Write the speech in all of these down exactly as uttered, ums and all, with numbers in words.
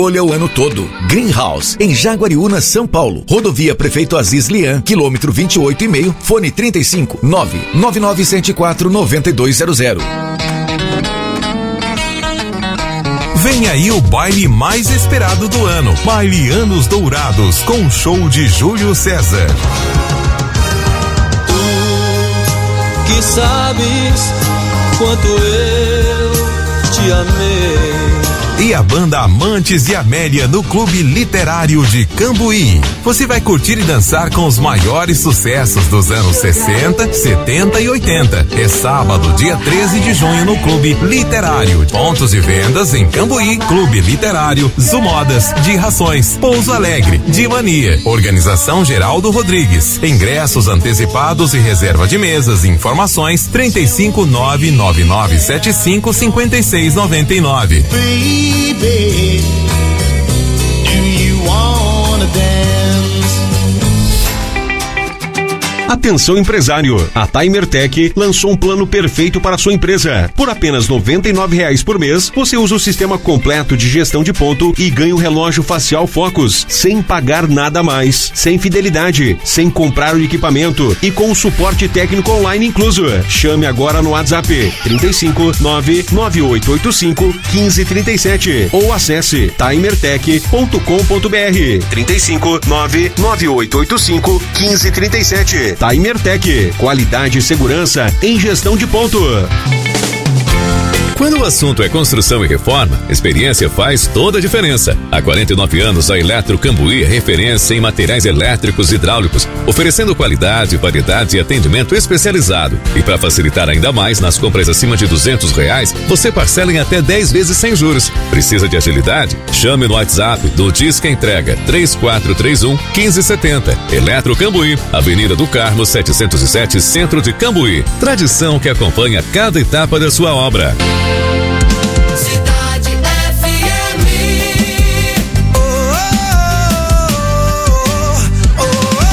Olha o ano todo. Greenhouse, em Jaguariúna, São Paulo. Rodovia Prefeito Aziz Lian, quilômetro vinte e oito e meio, fone trinta e cinco, nove nove nove sete quatro, nove dois zero zero. Vem aí o baile mais esperado do ano. Baile Anos Dourados, com o show de Júlio César. Tu que sabes quanto eu te amei. E a banda Amantes de Amélia no Clube Literário de Cambuí. Você vai curtir e dançar com os maiores sucessos dos anos sessenta, setenta e oitenta. É sábado, dia treze de junho, no Clube Literário. Pontos de vendas em Cambuí, Clube Literário, Zumodas, de Rações, Pouso Alegre, de Mania. Organização Geraldo Rodrigues. Ingressos antecipados e reserva de mesas. Informações trinta e cinco, nove nove nove sete cinco, cinco seis nove nove. Baby, do you wanna dance? Atenção empresário, a Timertec lançou um plano perfeito para a sua empresa. Por apenas noventa e nove reais por mês, você usa o sistema completo de gestão de ponto e ganha o relógio facial Focus, sem pagar nada a mais, sem fidelidade, sem comprar o equipamento e com o suporte técnico online incluso. Chame agora no WhatsApp trinta e cinco, nove nove oito oito cinco, um cinco três sete ou acesse timertec ponto com ponto br. trinta e cinco, nove nove oito oito cinco, um cinco três sete. Timertec, qualidade e segurança em gestão de ponto. Quando o assunto é construção e reforma, experiência faz toda a diferença. Há quarenta e nove anos, a Eletro Cambuí é referência em materiais elétricos e hidráulicos, oferecendo qualidade, variedade e atendimento especializado. E para facilitar ainda mais, nas compras acima de duzentos reais, você parcela em até dez vezes sem juros. Precisa de agilidade? Chame no WhatsApp do Disque Entrega três quatro três um, um cinco sete zero. Eletro Cambuí, Avenida do Carmo setecentos e sete, Centro de Cambuí. Tradição que acompanha cada etapa da sua obra. Cidade F M. Oh, oh, oh,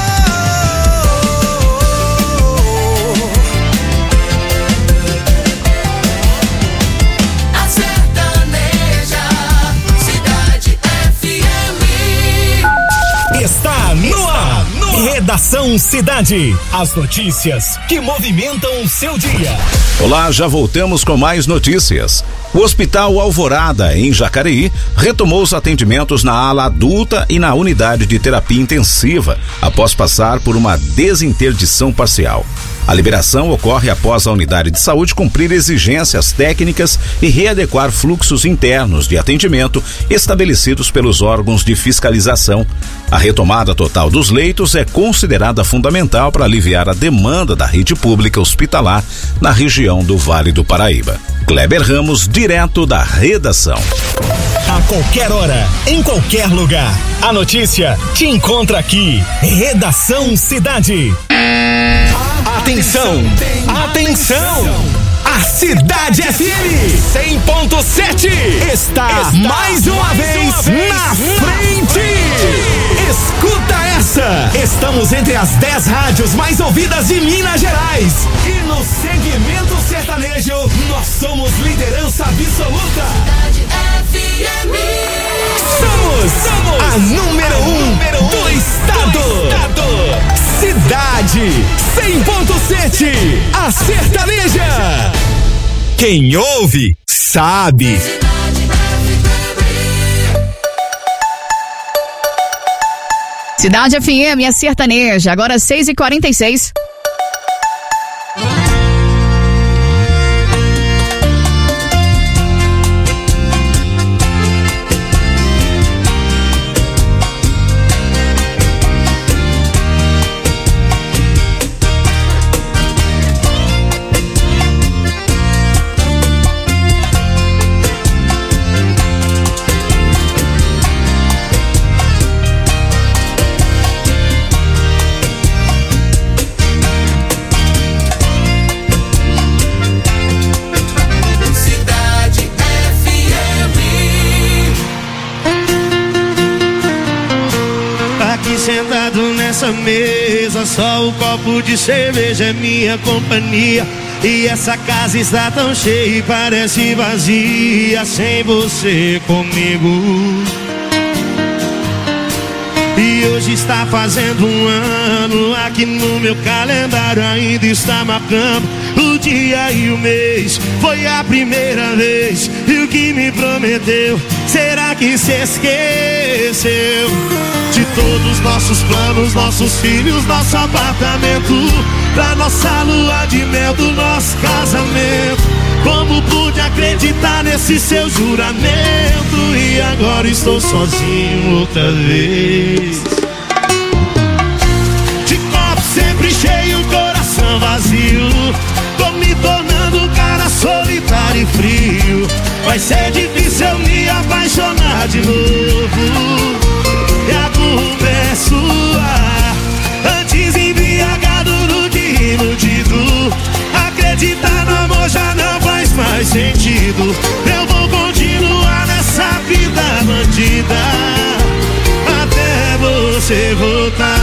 oh, oh. A sertaneja, Cidade F M. Está no ar, Redação Cidade. As notícias que movimentam o seu dia. Olá, já voltamos com mais notícias. O Hospital Alvorada, em Jacareí, retomou os atendimentos na ala adulta e na unidade de terapia intensiva, após passar por uma desinterdição parcial. A liberação ocorre após a unidade de saúde cumprir exigências técnicas e readequar fluxos internos de atendimento estabelecidos pelos órgãos de fiscalização. A retomada total dos leitos é considerada fundamental para aliviar a demanda da rede pública hospitalar na região do Vale do Paraíba. Kleber Ramos, direto da redação. A qualquer hora, em qualquer lugar, a notícia te encontra aqui. Redação Cidade. Atenção, atenção! A Cidade F M cem ponto sete está, está mais uma mais vez uma na frente. Escuta essa! Estamos entre as dez rádios mais ouvidas de Minas Gerais. E no segmento sertanejo, nós somos liderança absoluta. Cidade F M. Somos, somos a número a um número do, um estado. do estado. Cidade cem ponto sete, a sertaneja. Quem ouve, sabe. Cidade F M, a sertaneja, agora seis e quarenta e seis. Sentado nessa mesa, só o copo de cerveja é minha companhia. E essa casa está tão cheia e parece vazia sem você comigo. hoje está fazendo um ano. Aqui no meu calendário ainda está marcando o dia e o mês. Foi a primeira vez. E o que me prometeu, será que se esqueceu? De todos os nossos planos, nossos filhos, nosso apartamento, da nossa lua de mel, do nosso casamento. Como pude acreditar nesse seu juramento? E agora estou sozinho outra vez. De copo sempre cheio, coração vazio. Tô me tornando um cara solitário e frio. Vai ser difícil eu me apaixonar de novo. E a culpa é sua. Antes embriagado do que iludido. Acreditar no amor já não faz mais sentido. Eu vou continuar nessa vida bandida até você voltar.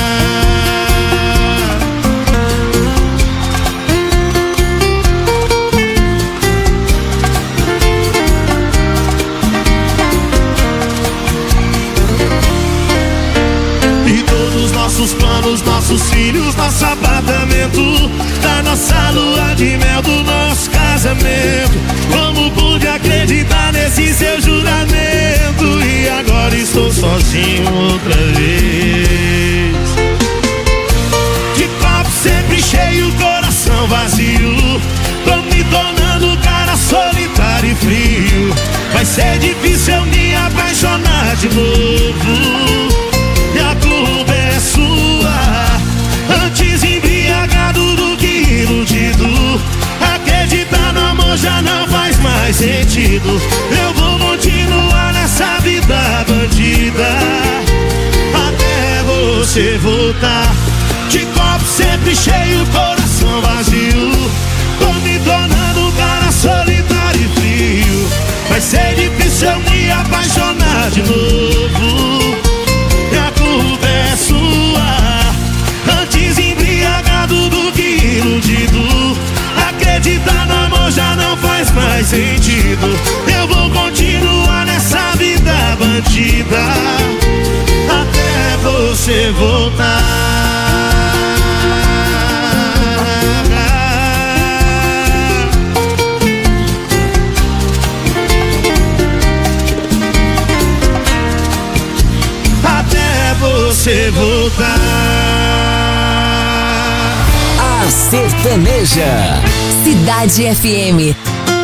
Nossos planos, nossos filhos, nosso apartamento, da nossa lua de mel, do nosso casamento. Como pude acreditar nesse seu juramento? E agora estou sozinho outra vez. De copo sempre cheio, coração vazio. Tô me tornando um cara solitário e frio. Vai ser difícil eu me apaixonar de novo. E a culpa é sua. Antes embriagado do que iludido. Acreditar no amor já não faz mais sentido. Eu vou continuar nessa vida bandida até você voltar. De copo sempre cheio, coração vazio. Tô me tornando um cara solitário e frio. Vai ser difícil eu me apaixonar de novo. E a culpa é sua. Antes embriagado do que iludido. Acreditar no amor já não faz mais sentido. Eu vou continuar nessa vida bandida até você voltar. Você voltar. A Sertaneja. Cidade F M.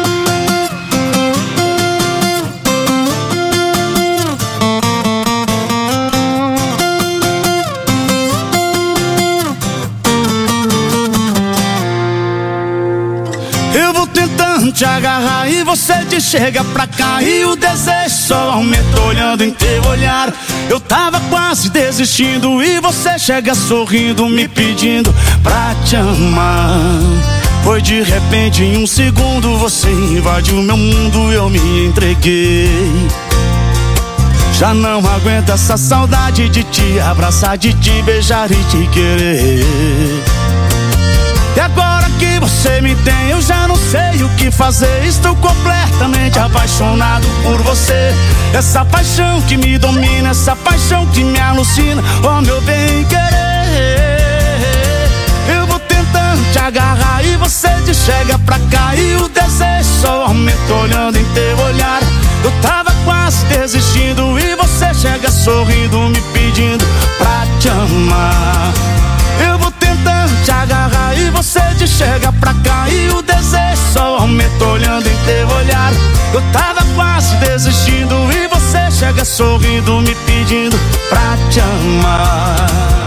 Eu vou tentando te agarrar e você te chega pra cá. E o desejo só aumenta olhando em teu olhar. Eu tava quase desistindo e você chega sorrindo, me pedindo pra te amar. Foi de repente, em um segundo, você invadiu meu mundo e eu me entreguei. Já não aguento essa saudade de te abraçar, de te beijar e te querer. E agora que você me tem, eu já não sei o que fazer. Estou completamente apaixonado por você. Essa paixão que me domina, essa paixão que me alucina. Oh, meu bem querer. Eu vou tentando te agarrar e você te chega pra cá. E o desejo só aumenta olhando em teu olhar. Eu tava quase desistindo e você chega sorrindo, me pedindo pra te amar. Eu vou tentando te agarrar e você te chega pra cá. E o desejo só aumenta olhando em teu olhar. Eu tava quase desistindo e você chega sorrindo, me pedindo pra te amar.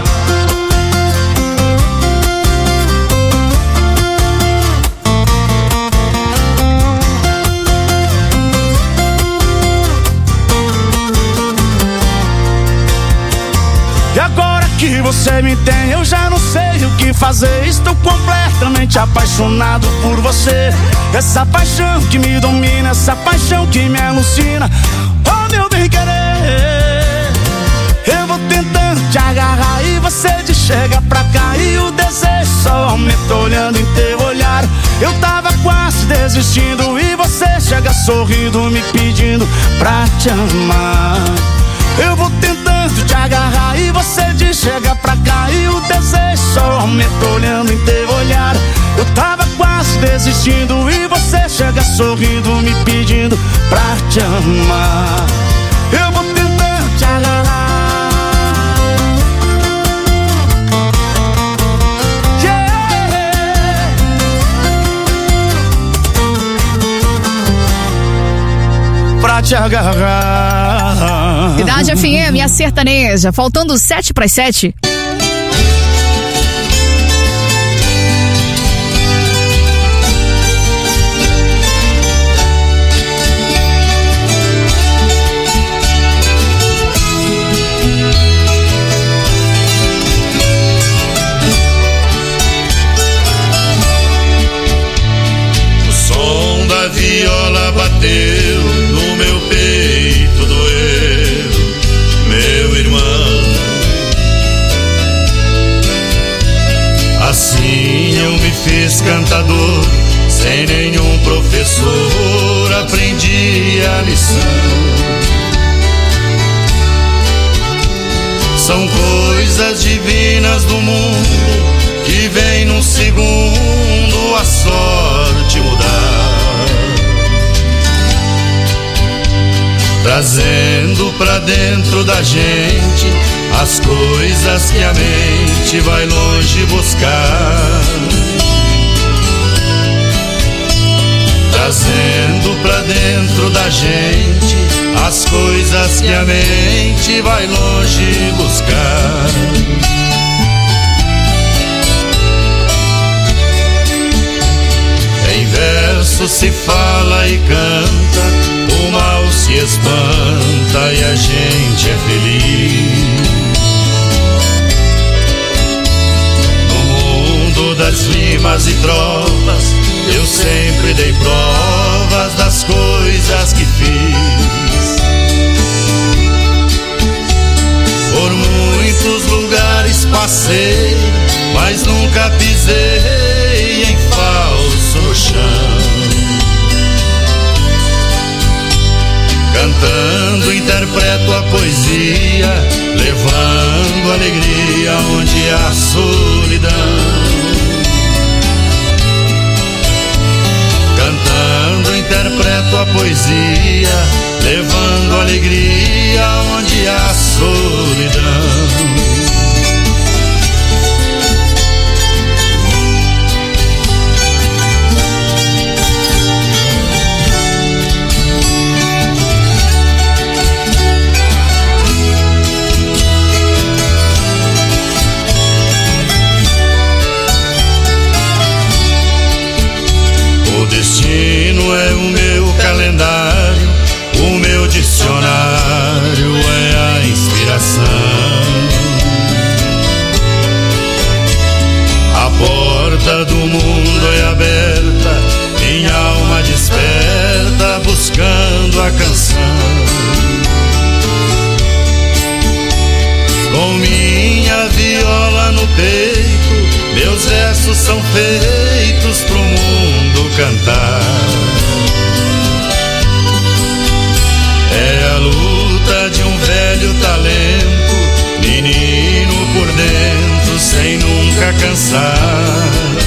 E agora que você me tem, eu já não sei o que fazer. Estou completamente apaixonado por você. Essa paixão que me domina, essa paixão que me alucina. Oh, meu bem querer. Eu vou tentando te agarrar e você te chega pra cá. E o desejo só aumenta olhando em teu olhar. Eu tava quase desistindo e você chega sorrindo, me pedindo pra te amar. Eu vou tentando te agarrar e você desistindo e você chega sorrindo, me pedindo pra te amar. Eu vou tentar te agarrar. Pra te agarrar. Cidade F M, a sertaneja, faltando sete para as sete. O som da viola bateu no meu peito, doeu, meu irmão. Assim eu me fiz cantador, sem nenhum professor aprendi a lição. São coisas divinas do mundo que vem num segundo a sorte mudar, trazendo pra dentro da gente as coisas que a mente vai longe buscar, trazendo pra dentro da gente as coisas que a mente vai longe buscar. Em verso se fala e canta, o mal se espanta e a gente é feliz. No mundo das rimas e trovas, eu sempre dei provas das coisas que fiz. Por muitos lugares passei, mas nunca pisei em falso no chão. Cantando interpreto a poesia, levando alegria onde há solidão. Cantando interpreto a poesia, levando alegria onde há solidão. O destino é o meu calendário, o meu dicionário é a inspiração. A porta do mundo é aberta, minha alma desperta buscando a canção. Com minha viola no peito, meus versos são feitos pro mundo cantar. É a luta de um velho talento, menino por dentro sem nunca cansar.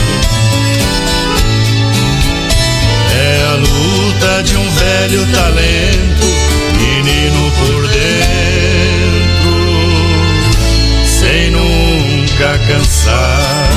É a luta de um velho talento, menino por dentro sem nunca cansar.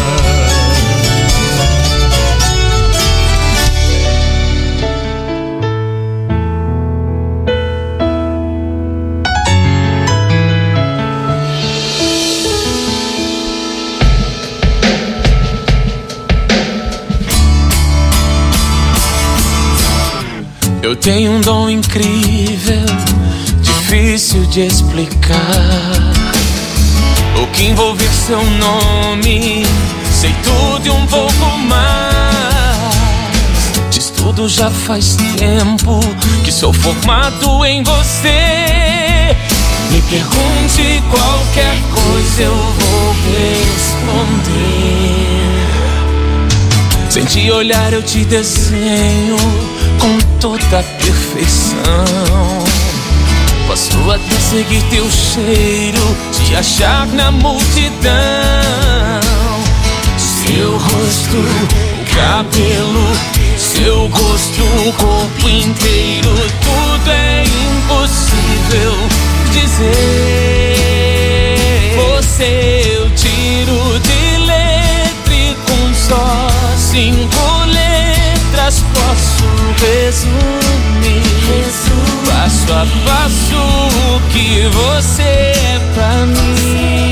Eu tenho um dom incrível, difícil de explicar. O que envolver seu nome, sei tudo e um pouco mais. Diz tudo já faz tempo que sou formado em você. Me pergunte qualquer coisa, eu vou responder. Sem te olhar eu te desenho com toda a perfeição. Posso até seguir teu cheiro, te achar na multidão. Seu rosto, o cabelo, seu rosto, o corpo inteiro, tudo é impossível dizer. Você eu tiro de letra e com só cinco letras posso resumir, passo a passo, o que você é pra mim.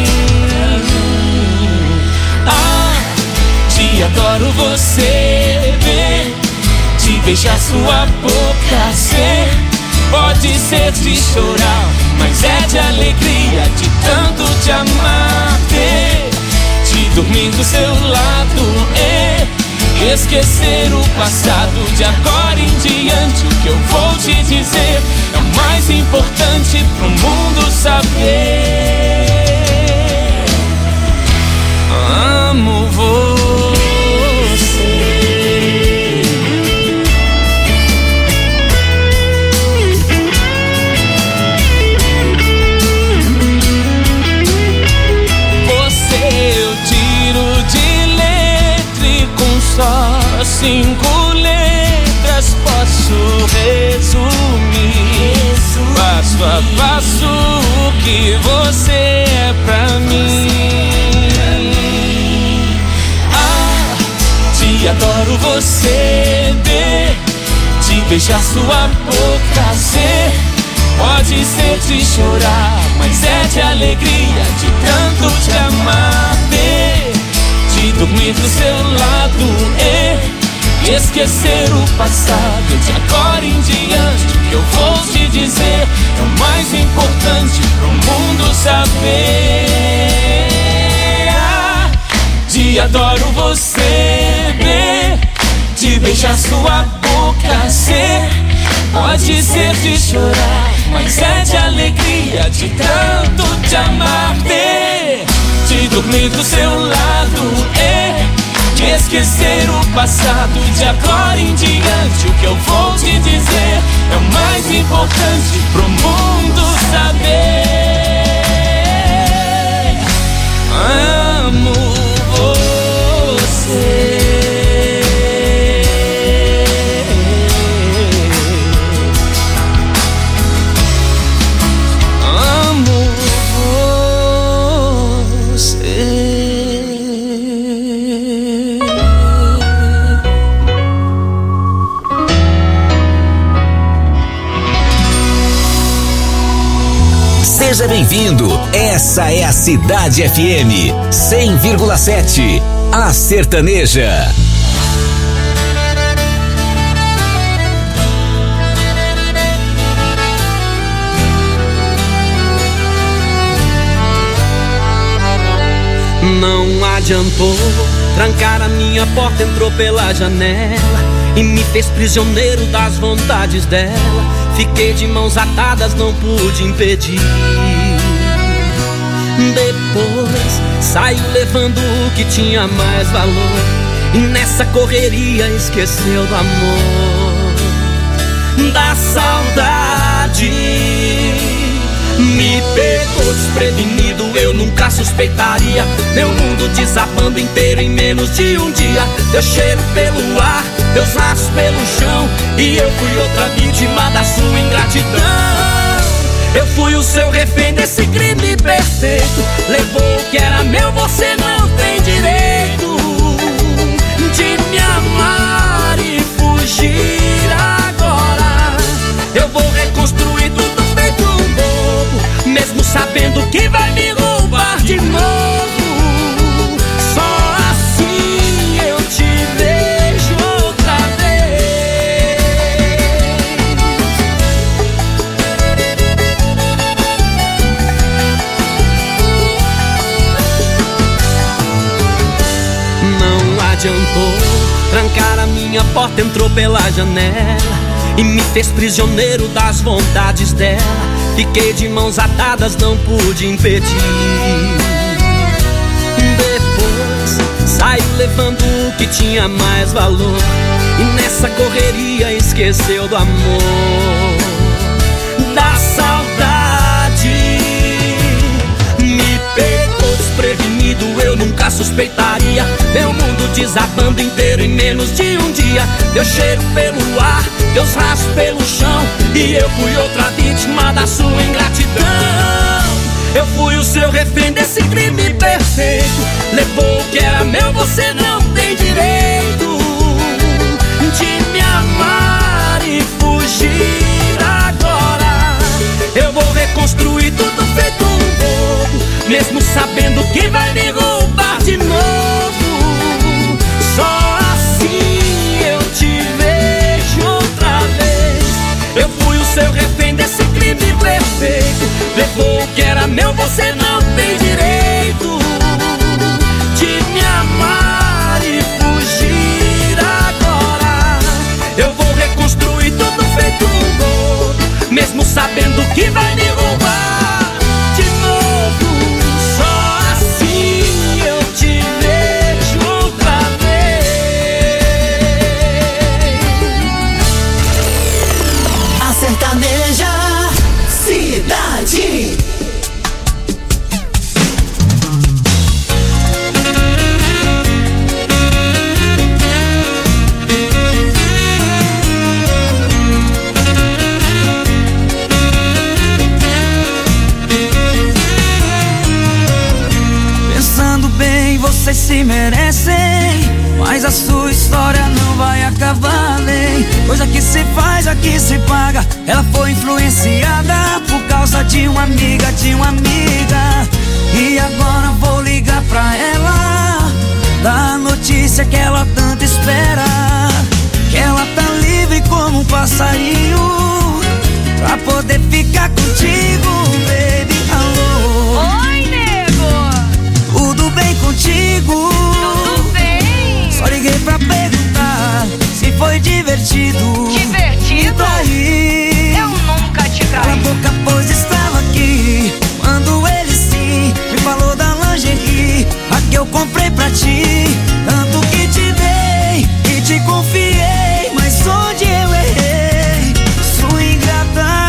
Ah, te adoro você ver, te beijar sua boca ser. Pode ser de chorar, mas é de alegria, de tanto te amar, ter, de dormir do seu lado e esquecer o passado. De agora em diante o que eu vou te dizer é o mais importante pro mundo saber. Amo você. Só cinco letras posso resumir, passo a passo, o que você é pra mim. Ah, te adoro você ver, te beijar sua boca ser. Pode ser de chorar, mas é de alegria, de tanto te amar, ter, de dormir do seu lado e esquecer o passado. De agora em diante o que eu vou te dizer é o mais importante pro mundo saber. Ah, te adoro você ver, te beijar sua boca ser. Pode ser de chorar, mas é de alegria, de tanto te amar, ter, de dormir do seu lado e esquecer o passado. De agora em diante o que eu vou te dizer é o mais importante pro mundo saber. Amo você. Seja bem-vindo, essa é a Cidade F M cem vírgula sete, a sertaneja. Não adiantou, trancar a minha porta, entrou pela janela e me fez prisioneiro das vontades dela. Fiquei de mãos atadas, não pude impedir. Depois saiu levando o que tinha mais valor e nessa correria esqueceu do amor, da saudade. Me pegou desprevenido, eu nunca suspeitaria. Meu mundo desabando inteiro em menos de um dia. Deu cheiro pelo ar, teus laços pelo chão, e eu fui outra vítima da sua ingratidão. Eu fui o seu refém desse crime perfeito. Levou o que era meu, você não tem direito de me amar e fugir agora. Eu vou reconstruir tudo feito um bobo, mesmo sabendo que vai me roubar de novo. Só assim eu te vejo outra vez. Não adiantou, trancar a minha porta, entrou pela janela e me fez prisioneiro das vontades dela. Fiquei de mãos atadas, não pude impedir. Depois saiu levando o que tinha mais valor e nessa correria esqueceu do amor, da saudade. Me pegou desprevenido, eu nunca suspeitaria. Meu mundo desabando inteiro em menos de um dia. Deu cheiro pelo ar, teus rastros pelo chão, e eu fui outra vítima da sua ingratidão. Eu fui o seu refém desse crime perfeito. Levou o que era meu, você não tem direito de me amar e fugir agora. Eu vou reconstruir tudo feito um bobo, mesmo sabendo que vai me roubar de novo. Só assim eu te vejo outra vez. Eu fui o seu refém desse crime perfeito. Levou o que era meu, você não tem direito de me amar e fugir agora. Eu vou reconstruir tudo feito um bobo, mesmo sabendo que vai me roubar de novo. Só assim eu te vejo outra vez. A sertaneja Cidade. Pensando bem, vocês se merecem, mas a sua história não vai acabar bem. Coisa que se faz, aqui se paga. Ela foi influenciada por causa de uma amiga, de uma amiga. E agora vou ligar pra ela, dar a notícia que ela tanto espera, que ela tá livre como um passarinho, pra poder ficar contigo, baby. Alô. Oi, nego. Tudo bem contigo? Tudo bem. Só liguei pra perguntar se foi divertido. Divertido? Me trair. Eu nunca te traí. Cala a boca, pois estava aqui quando ele sim me falou da lingerie, a que eu comprei pra ti. Tanto que te dei e te confiei, mas onde eu errei? Sua ingrata.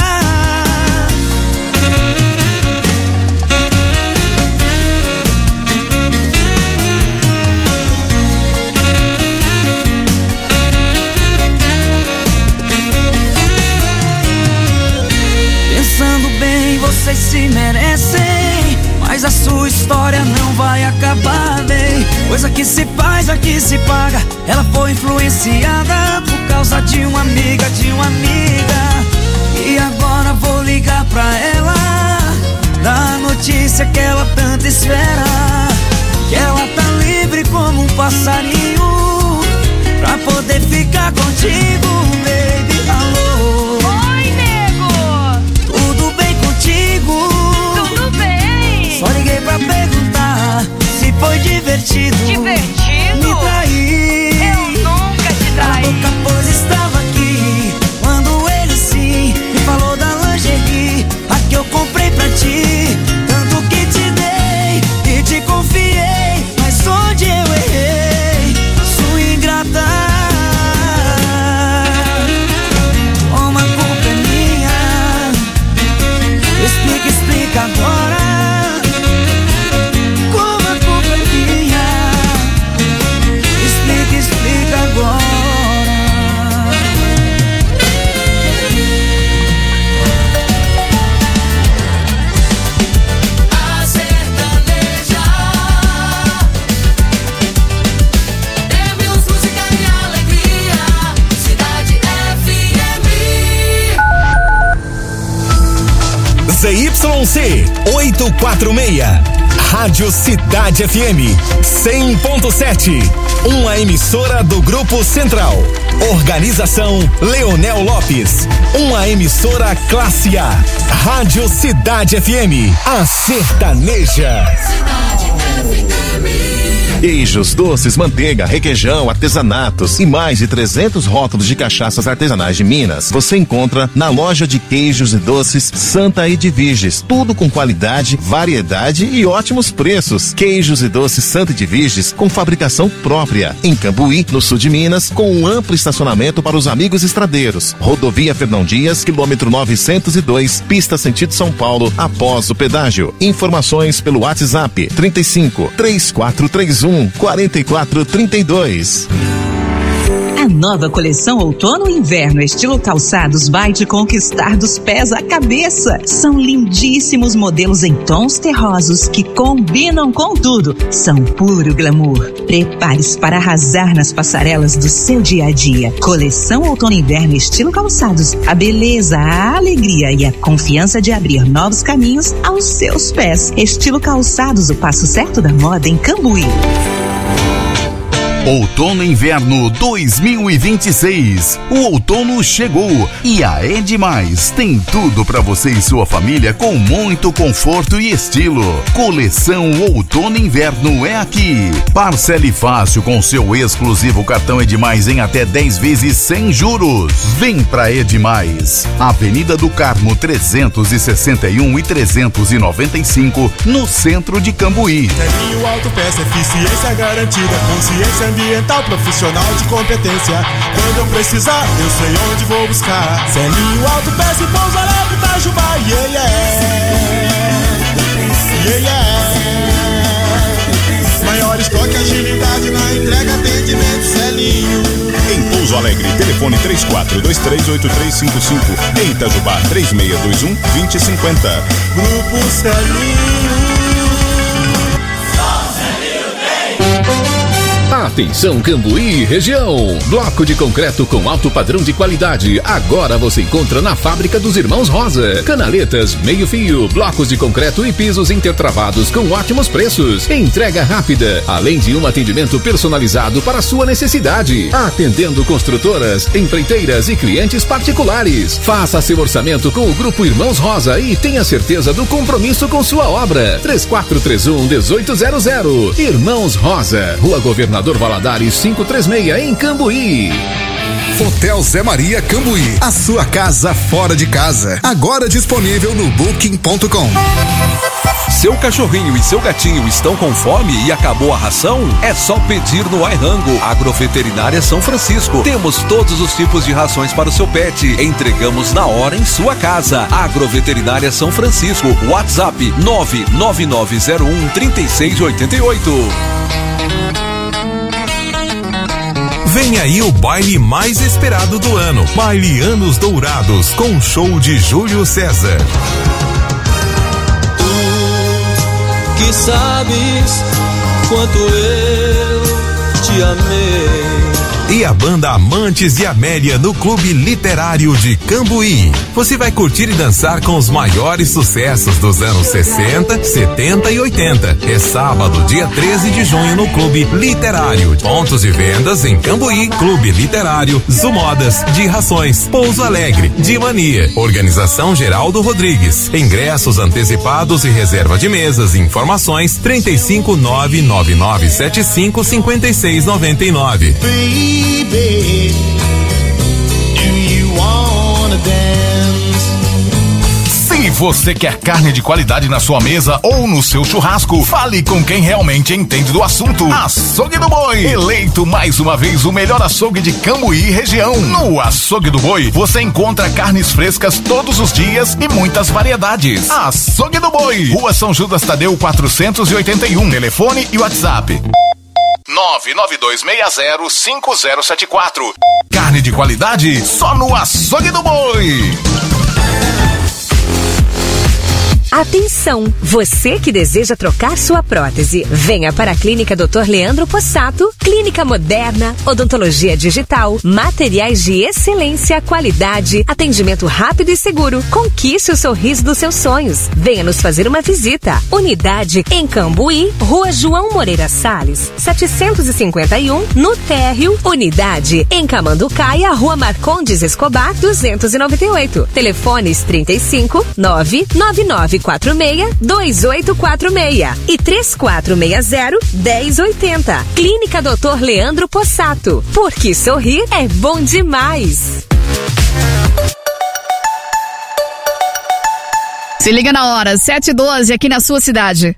Pensando bem, vocês se merecem, mas a sua história não vai acabar bem. Coisa que se faz, aqui se paga. Ela foi influenciada por causa de uma amiga, de uma amiga. E agora vou ligar pra ela, dar a notícia que ela tanto espera, que ela tá livre como um passarinho, pra poder ficar contigo, baby. Alô. Oi, nego. Tudo bem contigo? Tudo bem. Só liguei pra perguntar se foi divertido. Divertido? Me trair. Eu nunca te traí. A boca, pois estava aqui quando ele sim me falou da lingerie, a que eu comprei pra ti. Tanto que te dei e te confiei, mas onde eu errei? Sua ingrata. Uma culpa é minha. Explica, explica agora. Como a culpa é minha. Explica, explica agora. A sertaneja temos música e alegria. Cidade F M. Z Y C oitocentos e quarenta e seis, Rádio Cidade F M cem ponto sete, uma emissora do Grupo Central. Organização Leonel Lopes, uma emissora classe A. Rádio Cidade F M, a sertaneja. Queijos, doces, manteiga, requeijão, artesanatos e mais de trezentos rótulos de cachaças artesanais de Minas você encontra na loja de queijos e doces Santa Edviges. Tudo com qualidade, variedade e ótimos preços. Queijos e doces Santa Edviges com fabricação própria. Em Cambuí, no sul de Minas, com um amplo estacionamento para os amigos estradeiros. Rodovia Fernão Dias, quilômetro novecentos e dois, pista sentido São Paulo, após o pedágio. Informações pelo WhatsApp trinta e cinco, três quatro três um um, quatro quatro três dois. A nova coleção Outono e Inverno estilo calçados vai te conquistar dos pés à cabeça. São lindíssimos modelos em tons terrosos que combinam com tudo. São puro glamour. Prepare-se para arrasar nas passarelas do seu dia a dia. Coleção Outono e Inverno estilo calçados. A beleza, a alegria e a confiança de abrir novos caminhos aos seus pés. Estilo calçados, o passo certo da moda em Cambuí. Outono e Inverno dois mil e vinte e seis. O outono chegou e a Edmais tem tudo para você e sua família com muito conforto e estilo. Coleção Outono e Inverno é aqui. Parcele fácil com seu exclusivo cartão Edmais em até dez vezes sem juros. Vem pra Edmais. Avenida do Carmo trezentos e sessenta e um e trezentos e noventa e cinco, no centro de Cambuí. Selinho Autopeça, eficiência garantida, consciência ambiental, profissional de competência. Quando eu precisar, eu sei onde vou buscar. Selinho Autopeça e Pouso Alegre, Itajubá, yeah, yeah. Yeah, yeah. Maior estoque, agilidade na entrega, atendimento, Selinho. Em Pouso Alegre, telefone três quatro dois três oito três cinco cinco. Em Itajubá, três seis dois um, dois zero cinco zero. Grupo Selinho. Atenção Cambuí região, bloco de concreto com alto padrão de qualidade, agora você encontra na fábrica dos Irmãos Rosa. Canaletas, meio fio, blocos de concreto e pisos intertravados com ótimos preços, entrega rápida, além de um atendimento personalizado para sua necessidade, atendendo construtoras, empreiteiras e clientes particulares. Faça seu orçamento com o Grupo Irmãos Rosa e tenha certeza do compromisso com sua obra. três quatro três um, um oito zero zero. Irmãos Rosa, Rua Governador Valadares quinhentos e trinta e seis, em Cambuí. Hotel Zé Maria Cambuí, a sua casa fora de casa, agora disponível no booking ponto com. Seu cachorrinho e seu gatinho estão com fome e acabou a ração? É só pedir no iRango. Agroveterinária São Francisco. Temos todos os tipos de rações para o seu pet. Entregamos na hora em sua casa. Agroveterinária São Francisco. WhatsApp nove nove nove zero um, três seis oito oito. Vem aí o baile mais esperado do ano. Baile Anos Dourados, com show de Júlio César. Tu que sabes quanto eu te amei. E a banda Amantes de Amélia no Clube Literário de Cambuí. Você vai curtir e dançar com os maiores sucessos dos anos sessenta, setenta e oitenta. É sábado, dia treze de junho, no Clube Literário. Pontos de vendas em Cambuí, Clube Literário, Zumodas, de Rações, Pouso Alegre, de Mania. Organização Geraldo Rodrigues. Ingressos antecipados e reserva de mesas. Informações trinta e cinco, nove nove nove sete cinco, cinco seis nove nove. Baby, do you wanna dance? Se você quer carne de qualidade na sua mesa ou no seu churrasco, fale com quem realmente entende do assunto. Açougue do Boi, eleito mais uma vez o melhor açougue de Cambuí e região. No Açougue do Boi, você encontra carnes frescas todos os dias e muitas variedades. Açougue do Boi, Rua São Judas Tadeu quatrocentos e oitenta e um, telefone e WhatsApp nove nove dois seis zero cinco zero sete quatro. Carne de qualidade só no Açougue do Boi. Atenção, você que deseja trocar sua prótese, venha para a Clínica doutor Leandro Possato, clínica moderna, odontologia digital, materiais de excelência, qualidade, atendimento rápido e seguro. Conquiste o sorriso dos seus sonhos. Venha nos fazer uma visita. Unidade em Cambuí, Rua João Moreira Salles, setecentos e cinquenta e um, no Térreo. Unidade em Camanducaia, Rua Marcondes Escobar, duzentos e noventa e oito. Telefones trinta e cinco, nove nove nove quatro seis, dois oito quatro seis e três quatro seis zero, um zero oito zero. Clínica doutor Leandro Possato. Porque sorrir é bom demais. Se liga na hora, sete e doze aqui na sua cidade.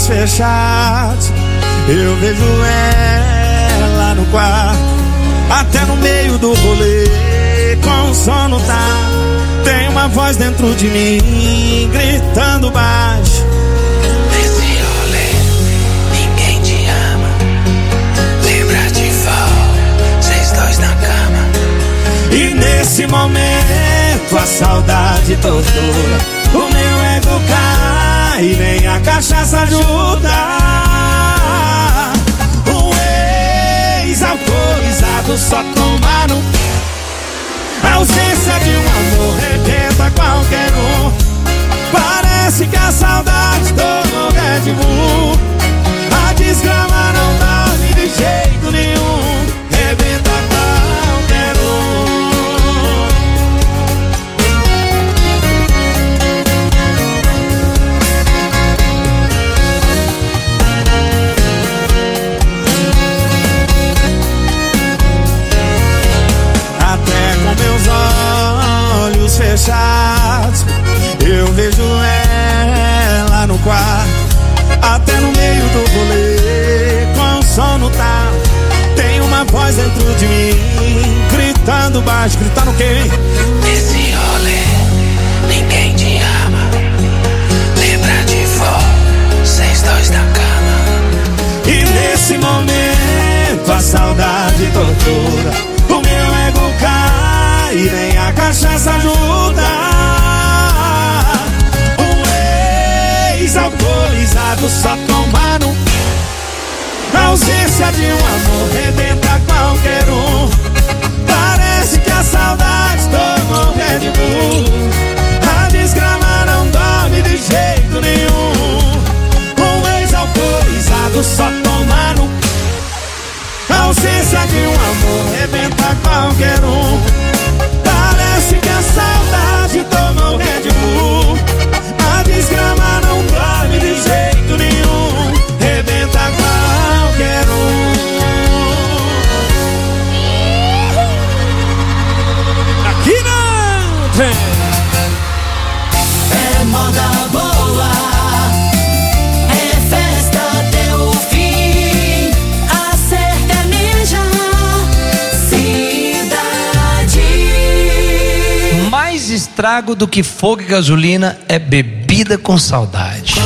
olhos fechados, eu vejo ela no quarto, até no meio do rolê, com o sono tá. Tem uma voz dentro de mim, gritando baixo. Nesse rolê, ninguém te ama. Lembra de vol, vocês dois na cama. E nesse momento a saudade tortura, o meu ego cai e nem a cachaça ajuda. Um ex-alcoolizado só toma no... A ausência de um amor rebenta qualquer um. Parece que a saudade tomou Red Bull. A desgrama não dorme de jeito nenhum. Rebenta qualquer um. Até com meus olhos fechados, eu vejo ela no quarto, até no meio do rolê, com o sono tá. Tem uma voz dentro de mim, gritando baixo, gritando quem? Nesse rolê, ninguém te ama. Lembra de vol, vocês dois na cama. E nesse momento a saudade tortura, o meu ego cai e nem a cachaça ajuda. Um ex-alcoolizado só toma no... A ausência de um amor rebenta qualquer um. Parece que a saudade tomou Red Bull. A desgrama não dorme de jeito nenhum. Um ex-alcoolizado só toma no... A ausência de um amor rebenta qualquer um. Parece que a saudade tomou Red Bull. A desgrama não dorme de jeito nenhum. Rebenta qualquer um. Aqui não tem. É moda boa, é festa até o fim. A sertaneja cidade. Mais estrago do que fogo e gasolina é bebida com saudade.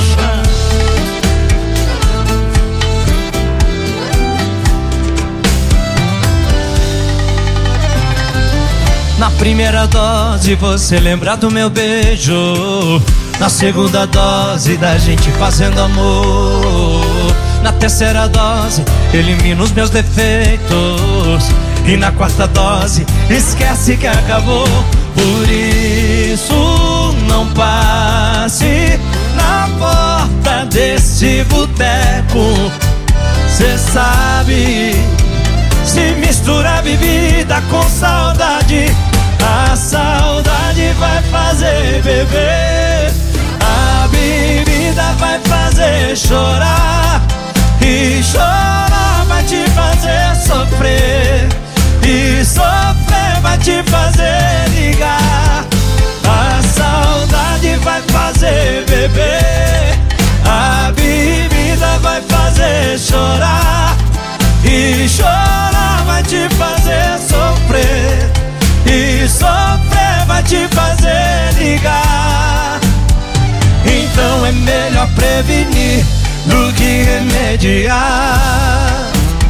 Na primeira dose você lembra do meu beijo. Na segunda dose da gente fazendo amor. Na terceira dose elimina os meus defeitos. E na quarta dose esquece que acabou. Por isso não passe na porta desse boteco. Cê sabe, se mistura bebida com saudade, a saudade vai fazer beber. A bebida vai fazer chorar. E chorar vai te fazer sofrer. E sofrer vai te fazer ligar. A saudade vai fazer beber. A bebida vai fazer chorar. E chorar vai te fazer sofrer. E sofrer vai te fazer ligar. Então é melhor prevenir do que remediar.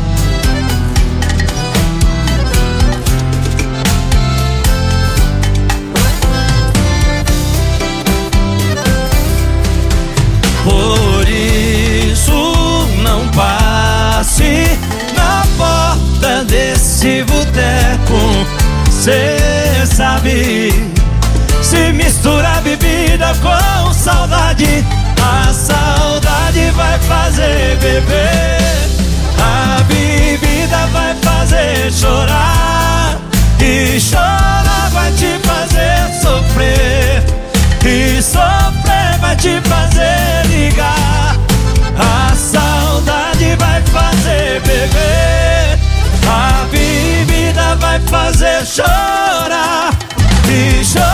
Por isso não passe na porta desse boteco. Cê sabe, se mistura bebida com saudade, a saudade vai fazer beber. A bebida vai fazer chorar. E chorar vai te fazer sofrer. E sofrer vai te fazer ligar. A saudade vai fazer beber. A bebida vai fazer chorar. E chorar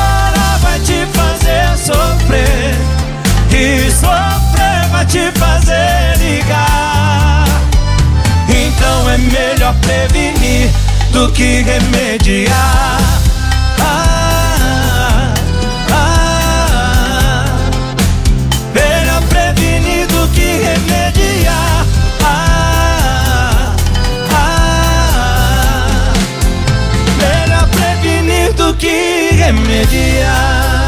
prevenido que remediar. Ah, ah, melhor prevenido que remediar. Ah, ah, melhor prevenido que remediar.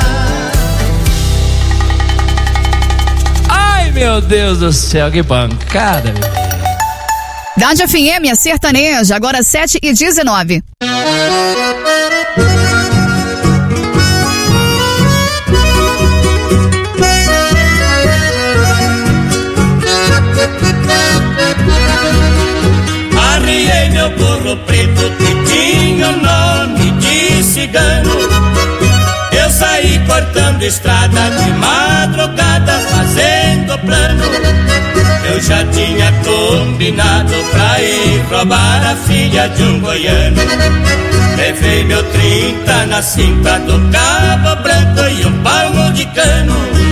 Ai, meu Deus do céu, que pancada, meu. Cidade F M, a sertaneja, agora sete e dezenove. Arriei meu burro preto que tinha o nome de cigano. Eu saí cortando estrada de madrugada fazendo plano. Eu já tinha combinado pra ir roubar a filha de um goiano. Levei meu trinta na cinta do cabo branco e um palmo de cano.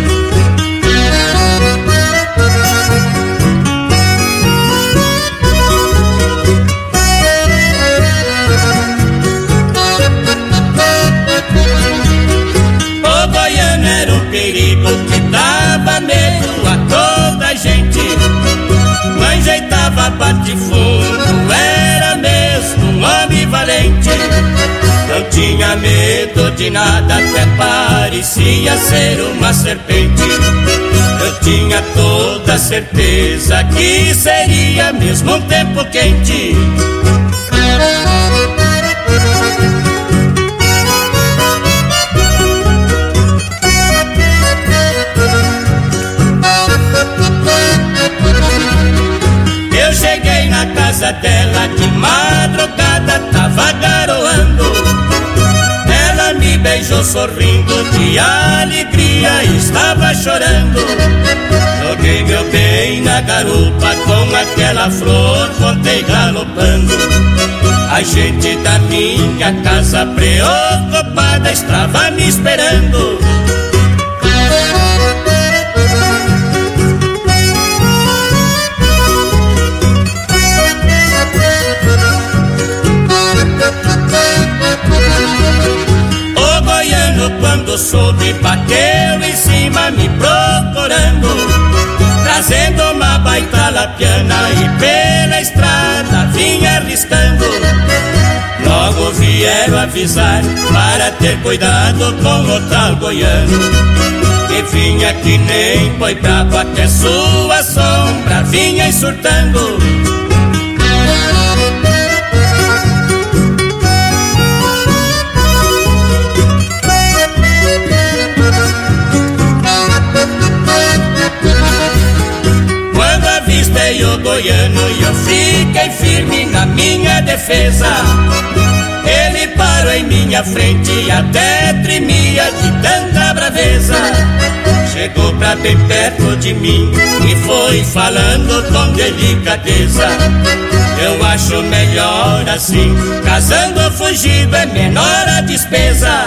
O goiano era um perigo que dava medo a toda a gente. Manjeitava bate-fundo, era mesmo um homem valente. Não tinha medo de nada, até parecia ser uma serpente. Eu tinha toda certeza que seria mesmo um tempo quente. Eu cheguei na casa dela de madrugada, tava garoando. Ela me beijou sorrindo de alegria, estava chorando. Joguei meu bem na garupa com aquela flor, voltei galopando. A gente da minha casa preocupada estava me esperando. O goiano quando soube bateu em cima me procurando, trazendo uma baita lapiana e pela estrada vinha arriscando. Logo vieram avisar para ter cuidado com o tal goiano, que vinha que nem boi bravo, até sua sombra vinha surtando. Quando avistei o goiano e eu fiquei firme na minha defesa, ele parou em minha frente e até tremia de tanta braveza. Chegou pra bem perto de mim e foi falando com delicadeza. Eu acho melhor assim, casando fugido é menor a despesa.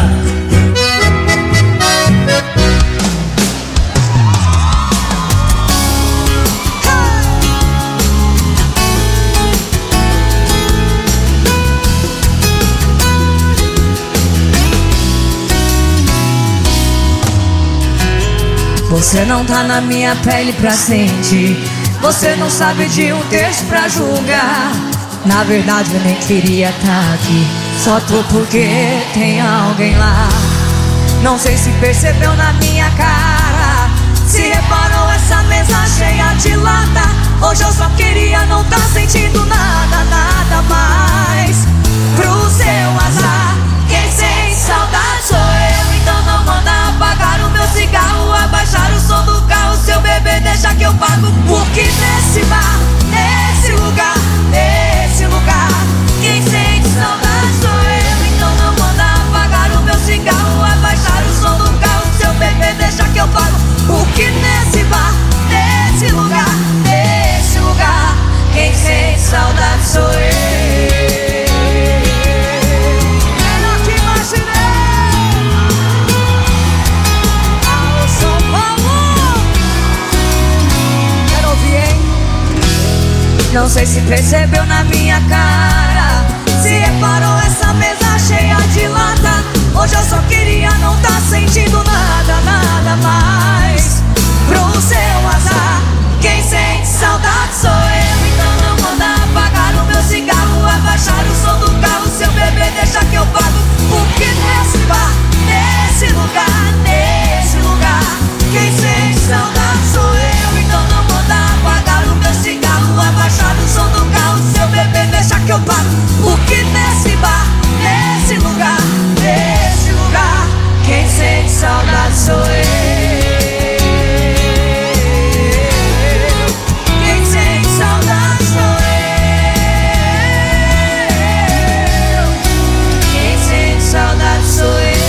Você não tá na minha pele pra sentir, você não sabe de um texto pra julgar. Na verdade eu nem queria tá aqui, só tô porque tem alguém lá. Não sei se percebeu na minha cara, se reparou essa mesa cheia de lata. Hoje eu só queria não tá sentindo nada, nada mais. Pro seu azar, quem sente saudade sou eu. Então não manda apagar o meu cigarro, abaixar o som do carro, seu bebê deixa que eu pago. Porque nesse bar, nesse lugar, nesse lugar, quem sente saudade sou eu. Então não manda apagar o meu cigarro, abaixar o som do carro, seu bebê deixa que eu pago. Porque nesse bar, nesse lugar, nesse lugar, quem sente saudade sou eu. Não sei se percebeu na minha cara, se reparou Hoje eu só queria não tá sentindo nada, nada mais. Pro seu azar, quem sente saudade sou eu. Então não manda apagar o meu cigarro, abaixar o som do carro. Seu bebê deixa que eu pago. Porque nesse bar, nesse lugar, nesse lugar, quem sente saudade sou eu. Então não manda apagar o meu cigarro, abaixar o som do carro. Seu bebê deixa que eu pago. Porque nesse bar, nesse lugar, nesse lugar, quem sente saudade sou eu. Quem sente saudade sou eu. Quem sente saudade sou eu.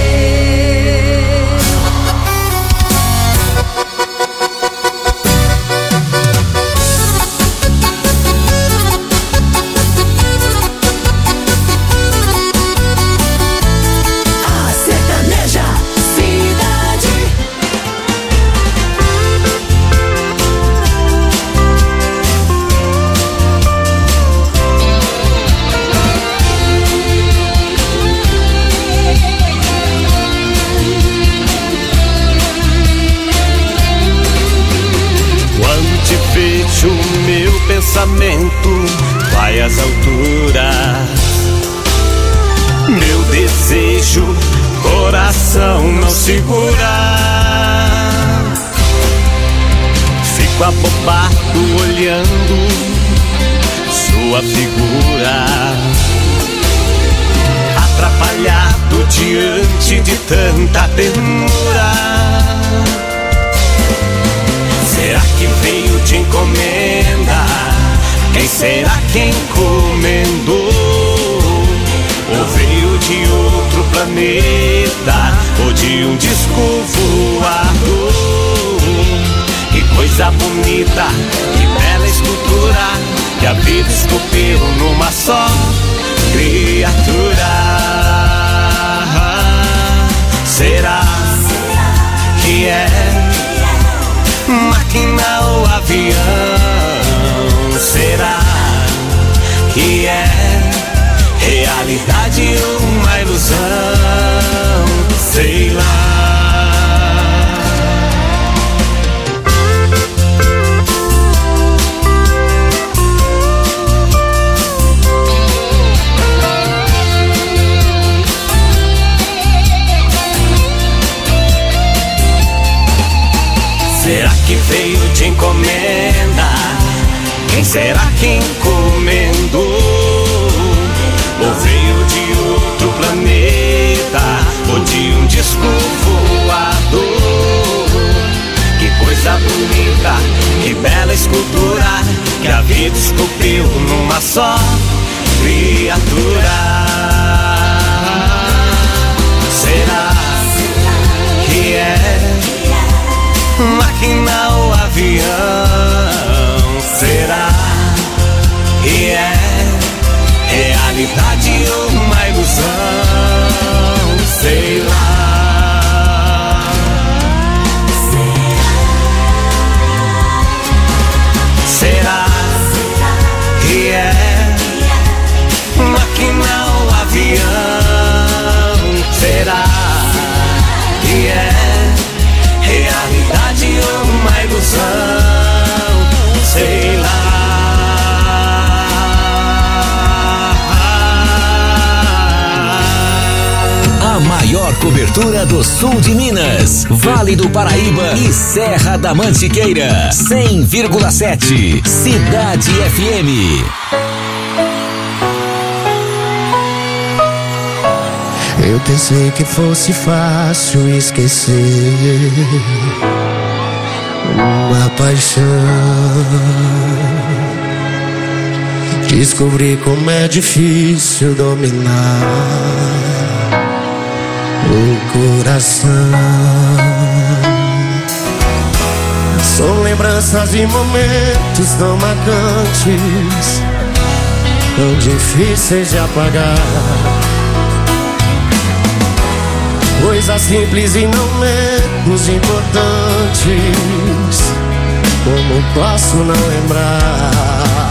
O meu pensamento vai às alturas. Meu desejo, coração não segura. Fico abobado olhando sua figura, atrapalhado diante de tanta ternura. Será que veio de encomenda? Quem será quem encomendou? Ou veio de outro planeta? Ou de um disco voador? Que coisa bonita, que bela escultura, que a vida esculpiu numa só criatura. Será que é máquina ou avião? Será que é realidade ou uma ilusão? Sei lá. Será que veio de encomenda? Quem será que encomendou? Ou veio de outro planeta? Ou de um disco voador? Que coisa bonita, que bela escultura, que a vida esculpiu numa só criatura. Será que é máquina ou avião? Será que é realidade ou uma ilusão? Sei lá. Será que é máquina ou avião? Será que é realidade ou uma ilusão? Sei lá. A maior cobertura do sul de Minas, Vale do Paraíba e Serra da Mantiqueira. cem vírgula sete Cidade F M. Eu pensei que fosse fácil esquecer uma paixão. Descobri como é difícil dominar o coração. São lembranças e momentos tão marcantes, tão difíceis de apagar. Coisas simples e não menos importantes, como posso não lembrar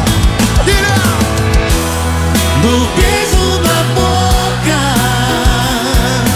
do beijo na boca,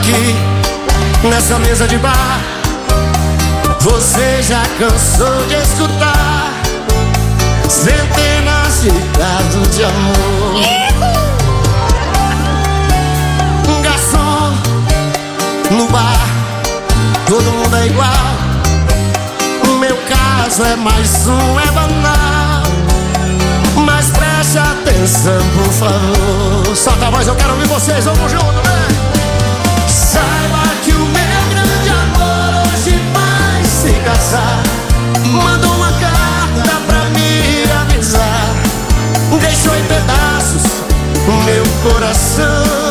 aqui nessa mesa de bar. Você já cansou de escutar centenas de casos de amor. Um garçom no bar, todo mundo é igual. O meu caso é mais um, é banal. Mas preste atenção, por favor. Solta a voz, eu quero ouvir vocês, vamos junto, né? Saiba que o meu grande amor hoje vai se casar. Mandou uma carta pra me avisar. Deixou em pedaços o meu coração.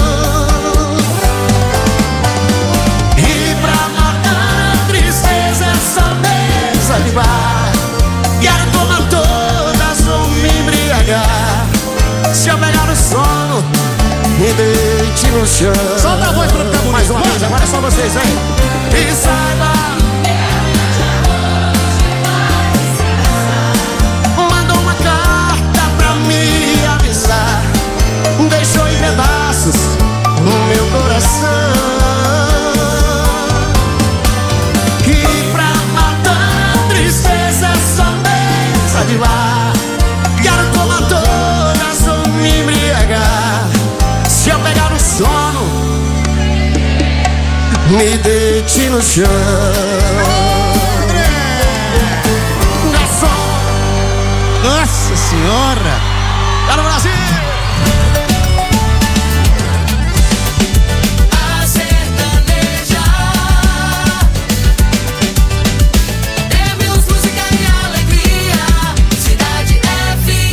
E pra matar a tristeza essa mesa de bar, quero tomar todas ou me embriagar. Se eu pegar o sono, me deite no chão. Solta a voz pra ficar mais uma vez, agora é só vocês, hein? E saiba, mandou uma carta pra me avisar. Deixou em pedaços o meu coração. E pra matar a tristeza essa mesa de bar, quero tomar todas ou me embriagar. Se eu pegar o sono, me deite no chão. Garçom, nossa senhora, para o Brasil. A sertaneja temos música e alegria. Cidade F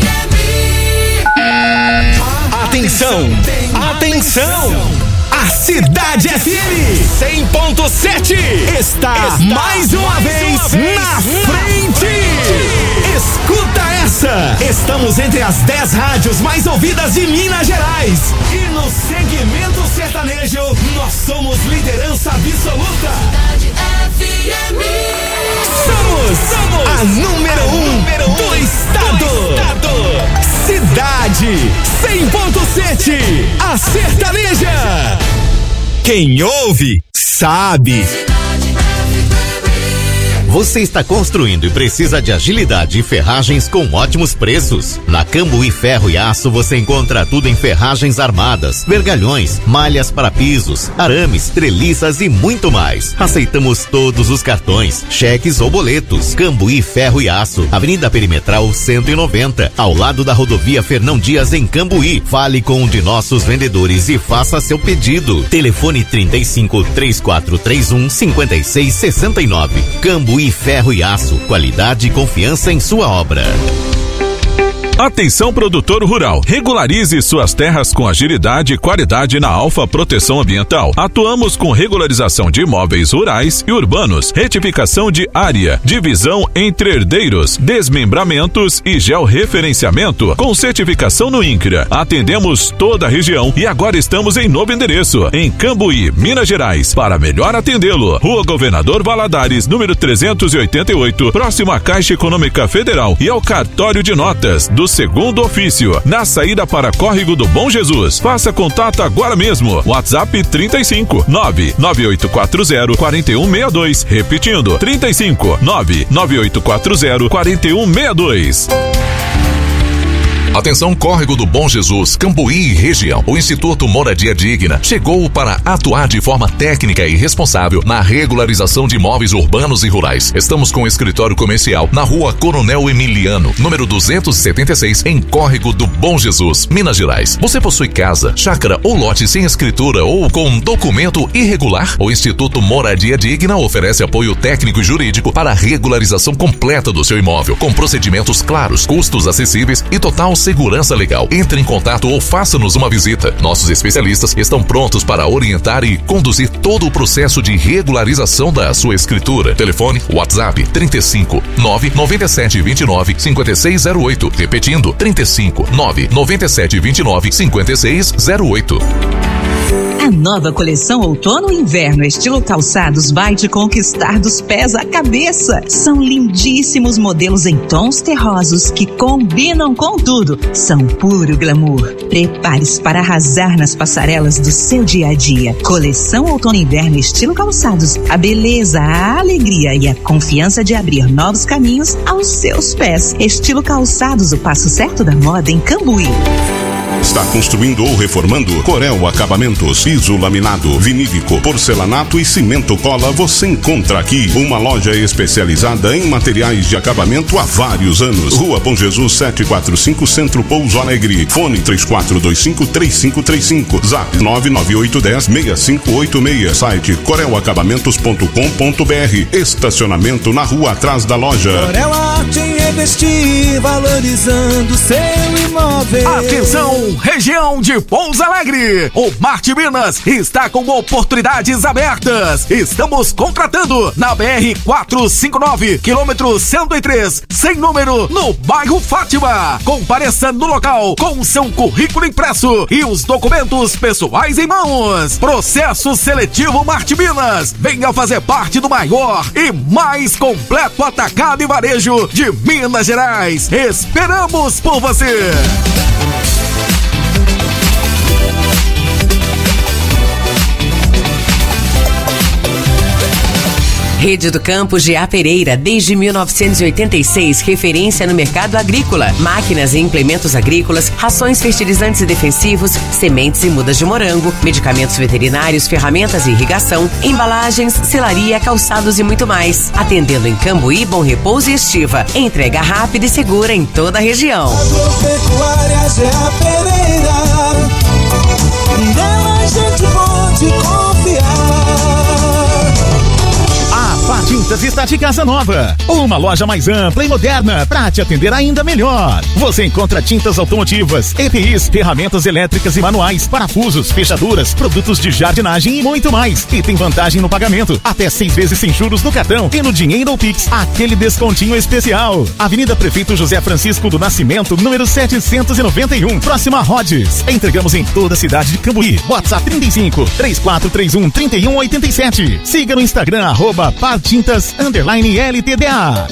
M. Atenção, atenção! A Cidade F M cem ponto sete está, está mais uma mais vez uma vez na frente. frente. Escuta essa! Estamos entre as dez rádios mais ouvidas de Minas Gerais. E no segmento sertanejo, nós somos liderança absoluta. Cidade F M. Somos, somos a número um, número um do, estado. do estado. Cidade cem ponto sete, a sertaneja. Quem ouve, sabe. Você está construindo e precisa de agilidade e ferragens com ótimos preços? Na Cambuí Ferro e Aço você encontra tudo em ferragens armadas, vergalhões, malhas para pisos, arames, treliças e muito mais. Aceitamos todos os cartões, cheques ou boletos. Cambuí Ferro e Aço, Avenida Perimetral cento e noventa, ao lado da rodovia Fernão Dias em Cambuí. Fale com um de nossos vendedores e faça seu pedido. Telefone trinta e cinco, três quatro três um, cinco seis seis nove. Cambuí Ferro e Aço, qualidade e confiança em sua obra. Atenção, produtor rural, regularize suas terras com agilidade e qualidade na Alfa Proteção Ambiental. Atuamos com regularização de imóveis rurais e urbanos, retificação de área, divisão entre herdeiros, desmembramentos e georreferenciamento, com certificação no INCRA. Atendemos toda a região e agora estamos em novo endereço, em Cambuí, Minas Gerais. Para melhor atendê-lo, Rua Governador Valadares, número trezentos e oitenta e oito, próximo à Caixa Econômica Federal e ao cartório de notas do segundo ofício, na saída para Córrego do Bom Jesus. Faça contato agora mesmo. WhatsApp trinta e cinco, nove nove oito quatro zero, quatro um seis dois. Repetindo, trinta e cinco, nove nove oito quatro zero, quatro um seis dois. Atenção, Córrego do Bom Jesus, Cambuí e região. O Instituto Moradia Digna chegou para atuar de forma técnica e responsável na regularização de imóveis urbanos e rurais. Estamos com o escritório comercial na Rua Coronel Emiliano, número duzentos e setenta e seis, em Córrego do Bom Jesus, Minas Gerais. Você possui casa, chácara ou lote sem escritura ou com documento irregular? O Instituto Moradia Digna oferece apoio técnico e jurídico para a regularização completa do seu imóvel, com procedimentos claros, custos acessíveis e total segurança legal. Entre em contato ou faça-nos uma visita. Nossos especialistas estão prontos para orientar e conduzir todo o processo de regularização da sua escritura. Telefone WhatsApp trinta e cinco, nove nove sete dois nove, cinco seis zero oito. Repetindo, trinta e cinco, nove nove sete dois nove, cinco seis zero oito. A nova coleção outono e inverno estilo calçados vai te conquistar dos pés à cabeça. São lindíssimos modelos em tons terrosos que combinam com tudo. São puro glamour. Prepare-se para arrasar nas passarelas do seu dia a dia. Coleção outono e inverno estilo calçados. A beleza, a alegria e a confiança de abrir novos caminhos aos seus pés. Estilo calçados, o passo certo da moda em Cambuí. Está construindo ou reformando? Corel Acabamentos, piso laminado, vinílico, porcelanato e cimento cola você encontra aqui. Uma loja especializada em materiais de acabamento há vários anos. Rua Bom Jesus setecentos e quarenta e cinco, Centro Pouso Alegre. Fone três quatro dois cinco, três cinco três cinco. Zap nove nove oito um zero, seis cinco oito seis. Site corel acabamentos ponto com ponto br. Estacionamento na rua atrás da loja. Corel Arte em investir, valorizando seu imóvel. Atenção, região de Pouso Alegre. O Marte Minas está com oportunidades abertas. Estamos contratando na B R quatrocentos e cinquenta e nove, quilômetro cento e três, sem número, no bairro Fátima. Compareça no local com seu currículo impresso e os documentos pessoais em mãos. Processo seletivo Marte Minas. Venha fazer parte do maior e mais completo atacado e varejo de Minas Gerais. Esperamos por você. Rede do Campo G A Pereira, desde mil novecentos e oitenta e seis, referência no mercado agrícola. Máquinas e implementos agrícolas, rações, fertilizantes e defensivos, sementes e mudas de morango, medicamentos veterinários, ferramentas e irrigação, embalagens, selaria, calçados e muito mais. Atendendo em Cambuí, Bom Repouso e Estiva. Entrega rápida e segura em toda a região. Agropecuária G A Pereira, nela a gente pode confiar. A Tintas está de casa nova. Uma loja mais ampla e moderna para te atender ainda melhor. Você encontra tintas automotivas, E P Is, ferramentas elétricas e manuais, parafusos, fechaduras, produtos de jardinagem e muito mais. E tem vantagem no pagamento, até seis vezes sem juros no cartão e no dinheiro ou Pix, aquele descontinho especial. Avenida Prefeito José Francisco do Nascimento, número setecentos e noventa e um, próxima a Rhodes. Entregamos em toda a cidade de Cambuí. WhatsApp trinta e cinco, três quatro três um, trinta e um oitenta e sete. Siga no Instagram, arroba Partintas, underline L T D A.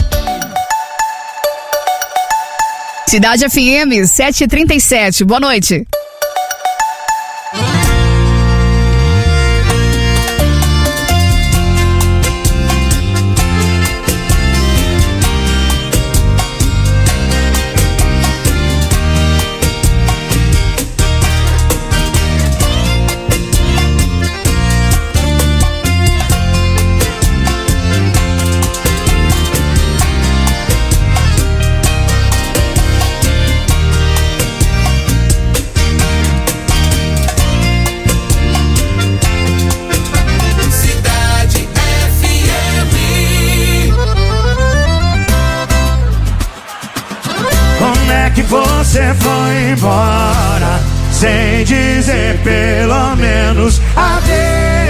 Cidade F M, sete e trinta e sete. Boa noite. Você foi embora sem dizer pelo menos adeus.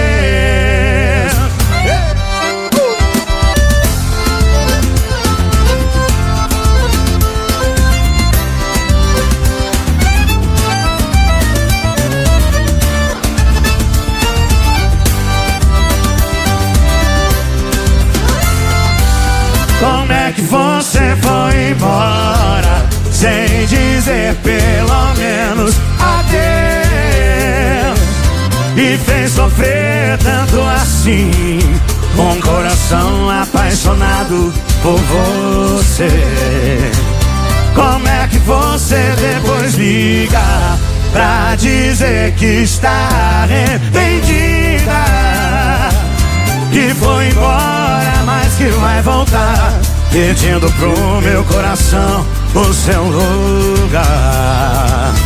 Como é que você foi embora sem dizer pelo menos adeus? E fez sofrer tanto assim, com o coração apaixonado por você. Como é que você depois liga pra dizer que está arrependida, que foi embora, mas que vai voltar, pedindo pro meu coração o seu lugar.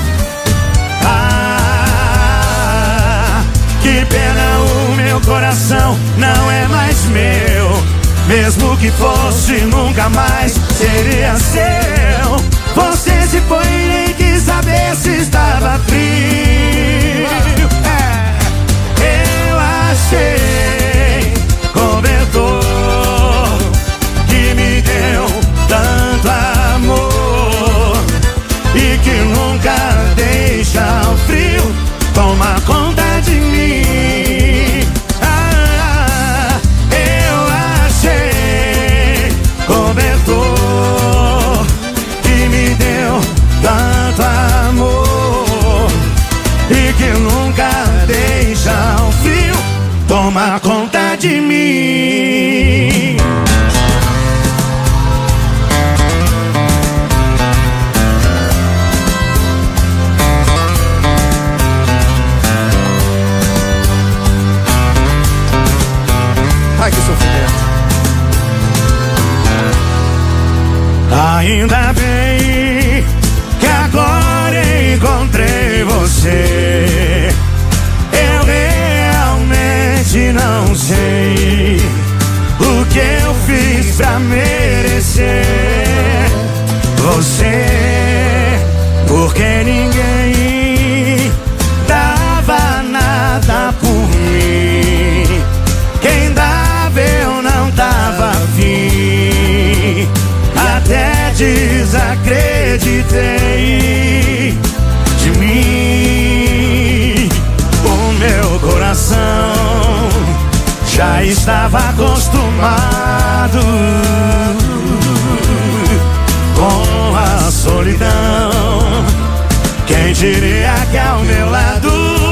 Ah, que pena, o meu coração não é mais meu. Mesmo que fosse, nunca mais seria seu. Você se foi e nem quis saber se estava frio. É, eu achei cobertor que me deu tanto amor e que nunca deixa o frio tomar conta de toma conta de mim. Ai, que sofrimento. Ainda bem que agora encontrei você. Eu realmente não sei o que eu fiz pra merecer você, porque ninguém dava nada por mim. Quem dava eu não tava afim. Até desacreditei de mim. O meu coração já estava acostumado com a solidão. Quem diria que ao meu lado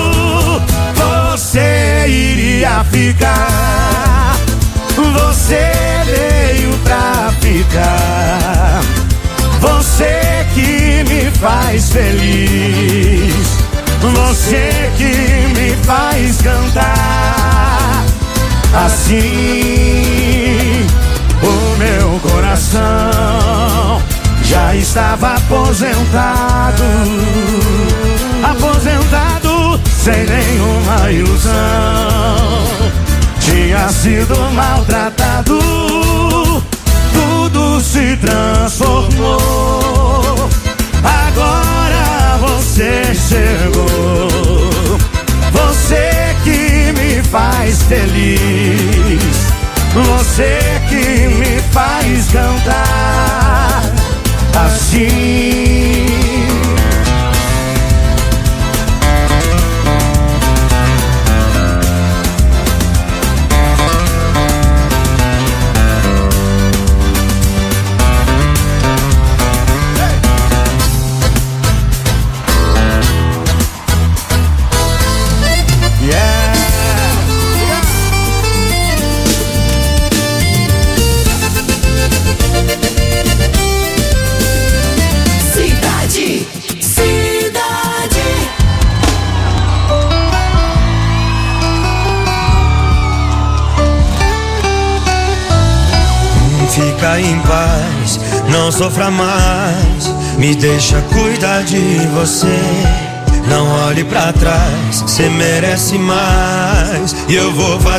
você iria ficar? Você veio pra ficar. Você que me faz feliz. Você que me faz cantar. Assim o meu coração já estava aposentado. Aposentado sem nenhuma ilusão. Tinha sido maltratado. Tudo se transformou. Agora você chegou. Você que me faz feliz. Você que me faz cantar. Assim fica em paz, não sofra mais, me deixa cuidar de você. Não olhe pra trás, cê merece mais, e eu vou fazer